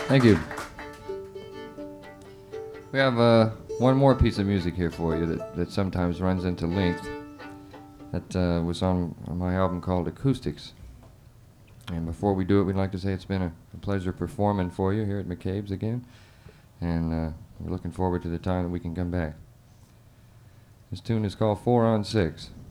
Thank you. We have one more piece of music here for you that sometimes runs into length. That was on my album called Acoustics. And before we do it, we'd like to say it's been a pleasure performing for you here at McCabe's again. And we're looking forward to the time that we can come back. This tune is called 4 on 6.